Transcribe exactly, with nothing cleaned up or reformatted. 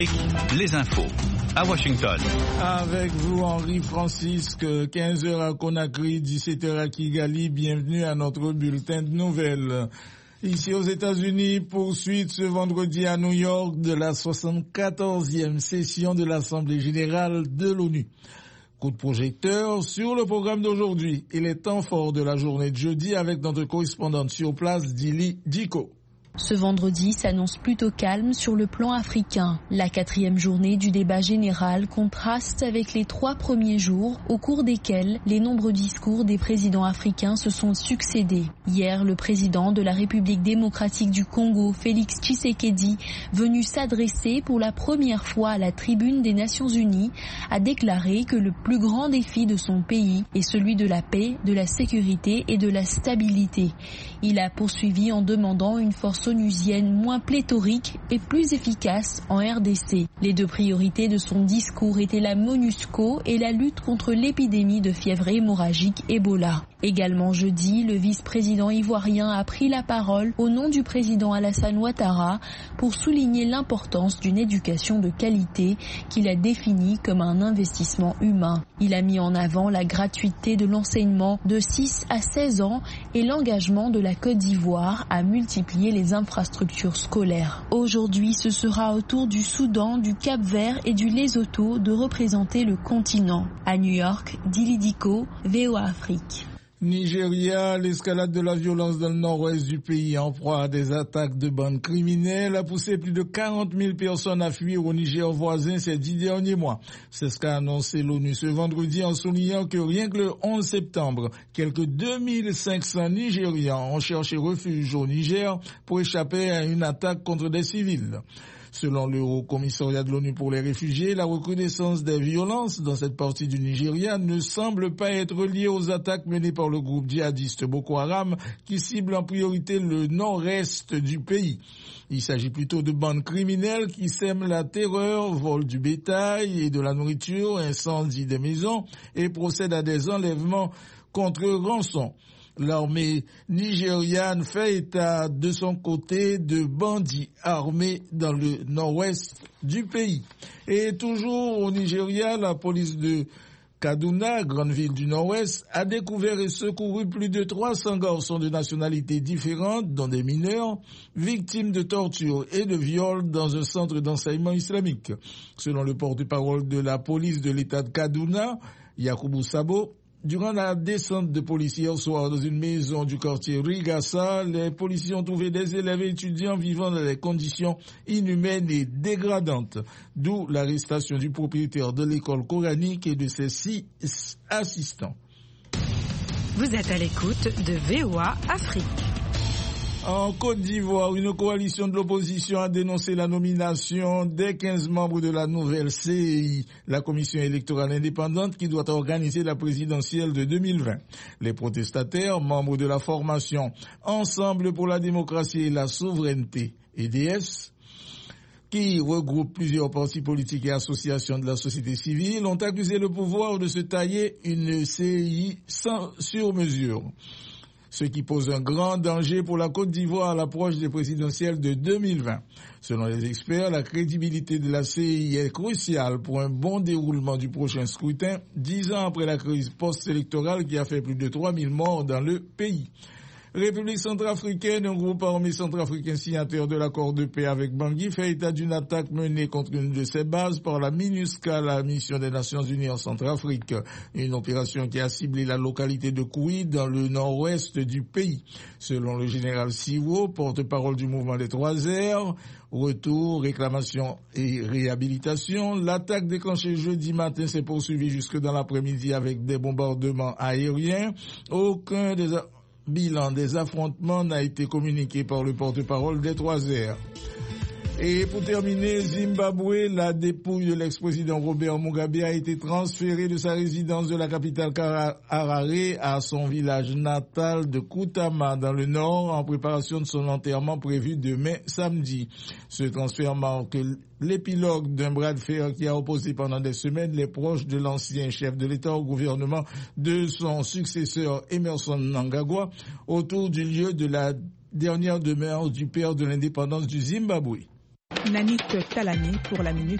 Les infos à Washington. Avec vous, Henri Francisque, quinze heures à Conakry, dix-sept heures à Kigali. Bienvenue à notre bulletin de nouvelles. Ici aux États-Unis, poursuite ce vendredi à New York de la soixante-quatorzième session de l'Assemblée générale de l'ONU. Coup de projecteur sur le programme d'aujourd'hui et les temps forts de la journée de jeudi avec notre correspondante sur place, Dili Diko. Ce vendredi s'annonce plutôt calme sur le plan africain. La quatrième journée du débat général contraste avec les trois premiers jours au cours desquels les nombreux discours des présidents africains se sont succédés. Hier, le président de la République démocratique du Congo, Félix Tshisekedi, venu s'adresser pour la première fois à la tribune des Nations Unies, a déclaré que le plus grand défi de son pays est celui de la paix, de la sécurité et de la stabilité. Il a poursuivi en demandant une force onusienne moins pléthorique et plus efficace en R D C. Les deux priorités de son discours étaient la MONUSCO et la lutte contre l'épidémie de fièvre hémorragique Ebola. Également jeudi, le vice-président ivoirien a pris la parole au nom du président Alassane Ouattara pour souligner l'importance d'une éducation de qualité qu'il a définie comme un investissement humain. Il a mis en avant la gratuité de l'enseignement de six à seize ans et l'engagement de la Côte d'Ivoire à multiplier les infrastructures scolaires. Aujourd'hui, ce sera au tour du Soudan, du Cap-Vert et du Lesotho de représenter le continent. À New York, Dili Diko, V O A Afrique. Nigeria, l'escalade de la violence dans le nord-ouest du pays en proie à des attaques de bandes criminelles a poussé plus de quarante mille personnes à fuir au Niger voisin ces dix derniers mois. C'est ce qu'a annoncé l'ONU ce vendredi en soulignant que rien que le onze septembre, quelques deux mille cinq cents Nigérians ont cherché refuge au Niger pour échapper à une attaque contre des civils. Selon le Haut Commissariat de l'ONU pour les réfugiés, la recrudescence des violences dans cette partie du Nigeria ne semble pas être liée aux attaques menées par le groupe djihadiste Boko Haram qui cible en priorité le nord-est du pays. Il s'agit plutôt de bandes criminelles qui sèment la terreur, volent du bétail et de la nourriture, incendient des maisons et procèdent à des enlèvements contre rançon. L'armée nigériane fait état de son côté de bandits armés dans le nord-ouest du pays. Et toujours au Nigeria, la police de Kaduna, grande ville du nord-ouest, a découvert et secouru plus de trois cents garçons de nationalités différentes, dont des mineurs, victimes de torture et de viols dans un centre d'enseignement islamique. Selon le porte-parole de la police de l'État de Kaduna, Yakubu Sabo, durant la descente de policiers hier soir dans une maison du quartier Rigassa, les policiers ont trouvé des élèves et étudiants vivant dans des conditions inhumaines et dégradantes, d'où l'arrestation du propriétaire de l'école coranique et de ses six assistants. Vous êtes à l'écoute de V O A Afrique. En Côte d'Ivoire, une coalition de l'opposition a dénoncé la nomination des quinze membres de la nouvelle C E I, la commission électorale indépendante qui doit organiser la présidentielle de deux mille vingt. Les protestataires, membres de la formation Ensemble pour la démocratie et la souveraineté, E D S, qui regroupe plusieurs partis politiques et associations de la société civile, ont accusé le pouvoir de se tailler une C E I sans sur-mesure, ce qui pose un grand danger pour la Côte d'Ivoire à l'approche des présidentielles de deux mille vingt. Selon les experts, la crédibilité de la C E I est cruciale pour un bon déroulement du prochain scrutin, dix ans après la crise post-électorale qui a fait plus de trois mille morts dans le pays. République centrafricaine, un groupe armé centrafricain signataire de l'accord de paix avec Bangui fait état d'une attaque menée contre une de ses bases par la MINUSCA, la mission des Nations Unies en Centrafrique. Une opération qui a ciblé la localité de Koui dans le nord-ouest du pays. Selon le général Siwo, porte-parole du mouvement des Trois R, retour, réclamation et réhabilitation, l'attaque déclenchée jeudi matin s'est poursuivie jusque dans l'après-midi avec des bombardements aériens. Aucun des bilan des affrontements n'a été communiqué par le porte-parole des Trois R. Et pour terminer, Zimbabwe, la dépouille de l'ex-président Robert Mugabe a été transférée de sa résidence de la capitale Harare à son village natal de Kutama dans le nord en préparation de son enterrement prévu demain samedi. Ce transfert marque l'épilogue d'un bras de fer qui a opposé pendant des semaines les proches de l'ancien chef de l'État au gouvernement de son successeur Emerson Mnangagwa autour du lieu de la dernière demeure du père de l'indépendance du Zimbabwe. Nanik Talani pour la minute